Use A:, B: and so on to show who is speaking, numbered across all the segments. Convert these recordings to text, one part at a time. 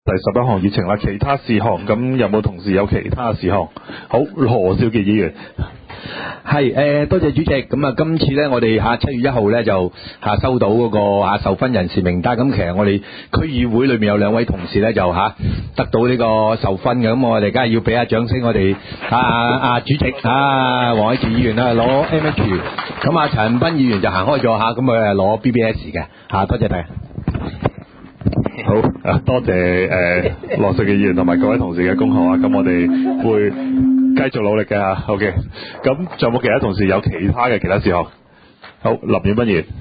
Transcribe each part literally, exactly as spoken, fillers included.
A: 第十一項議程啦，其他事項，咁有冇同事有其他事項？好，羅少傑議員。
B: 係誒，多謝主席。咁啊，今次咧，我哋嚇七月一號咧就嚇收到嗰個嚇受分人士名單。咁其實我哋區議會裏面有兩位同事咧就嚇得到呢個受分嘅。咁我哋梗係要俾下掌聲，我哋啊啊主席啊黃偉傑議員啊攞 M H， 咁啊陳斌議員就行開咗嚇，咁佢係攞 B B S 嘅嚇。多謝大家。
A: 好啊，多謝誒羅少傑議員同埋各位同事嘅恭賀啊！咁我哋會繼續努力嘅嚇。OK，咁仲有冇其他同事有其他嘅其他事項？好，林婉彬議員。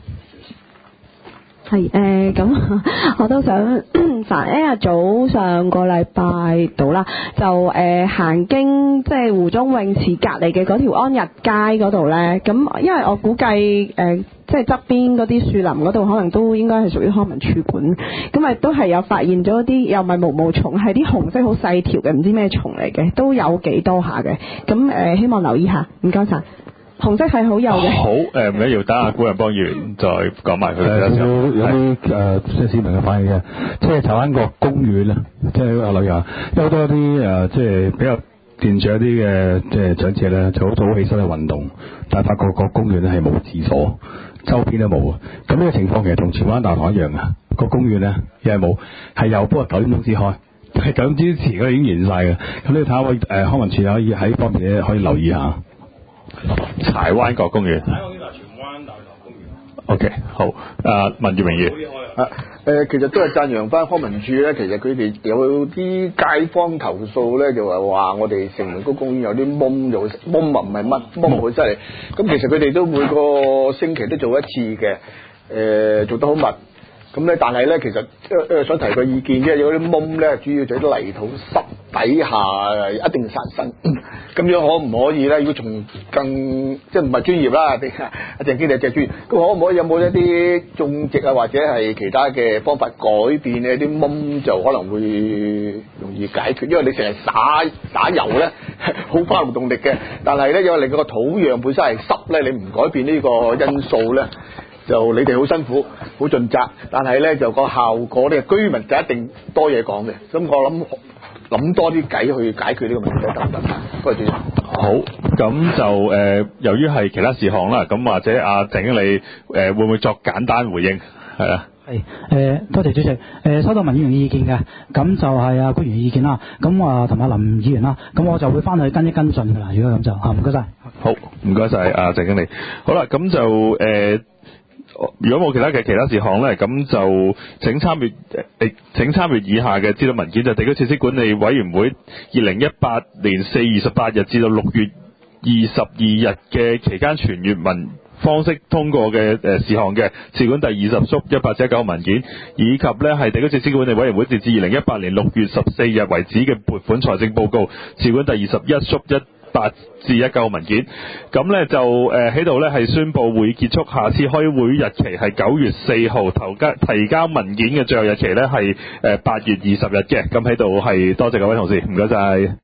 C: 係誒，咁、呃、我都想煩一日早上個禮拜到啦，就誒、呃、行經即係湖中泳池隔離嘅嗰條安逸街嗰度咧，咁因為我估計誒、呃、即係側邊嗰啲樹林嗰度可能都應該係屬於康文署管，咁咪都係有發現咗啲又唔係毛毛蟲，係啲紅色好細條嘅，唔知咩蟲嚟嘅，都有幾多下嘅，咁誒、呃、希望留意下，唔該晒。紅色係好有嘅。
A: 好誒，唔緊要，等下古人幫議員再講埋佢。
D: 誒有有啲誒即係市民嘅反應嘅，即係柴灣角公園咧，即係啊旅遊有好多啲誒即係比較健長啲嘅即係長者咧，就好早起身去運動，但係發覺個公園咧係冇廁所，周邊都冇啊。咁呢個情況其實同荃灣大堂一樣啊，個公園咧又係冇，係有不過九點鐘先開，係九點之前嗰已經完晒嘅。咁你睇下我誒康文署可以喺呢方面咧可以留意下。
A: 柴灣角公園。
E: 柴灣角荃灣大堂公園。
A: O、okay, K， 好。誒，文業明議員。
F: 啊誒，其實都係讚揚翻康文署咧。其實佢哋有啲街坊投訴咧，就係話我哋城門谷公園有啲蚊，就蚊啊唔係乜蚊好犀利。咁其實佢哋都每個星期都做一次嘅，誒、呃、做得好密。咁咧，但係咧，其實誒誒想提個意見，因為有啲蚊咧，主要就喺啲泥土濕底下一定殺生。咁樣可唔可以咧？如果從更即係唔係專業啦，阿鄭經理係專業，咁可唔可以有冇一啲種植啊，或者係其他嘅方法改變呢？啲蚊就可能會容易解決，因為你成日打打油咧，好花勞動力嘅。但係咧，因為你個土壤本身係濕咧，你唔改變呢個因素咧，就你哋好辛苦，好盡責，但係咧就個效果咧，居民就一定多嘢講嘅。咁我諗諗多啲計去解決呢個問題得唔得？多謝主席。
A: 好，咁就誒、呃，由於係其他事項啦，咁或者阿鄭經理誒、呃、會唔會作簡單回應？係啊。
G: 係誒、呃，多謝主席。誒、呃，收到民議員意見嘅，咁就係啊官員意見啦。咁啊同阿林議員啦，咁我就會翻去跟一跟進噶啦。如果咁就啊，唔該晒。
A: 好，唔該晒阿鄭經理。好啦，咁就誒。呃如果冇其他嘅其他事項咧，咁就請參閱誒，請參閱以下嘅資料文件，就係、地區設施管理委員會二零一八年四月二十八日至到六月二十二日嘅期間全閱文方式通過嘅誒事項嘅設管第二十縮一百一十九文件，以及咧係地區設施管理委員會截至二零一八年六月十四日為止嘅撥款財政報告設管第二十一縮一八至一九文件，咁咧就誒喺度咧係宣布會結束，下次開會日期係九月四號，投交提交文件嘅最後日期咧係誒八月二十日嘅，咁喺度係多謝各位同事，唔該晒。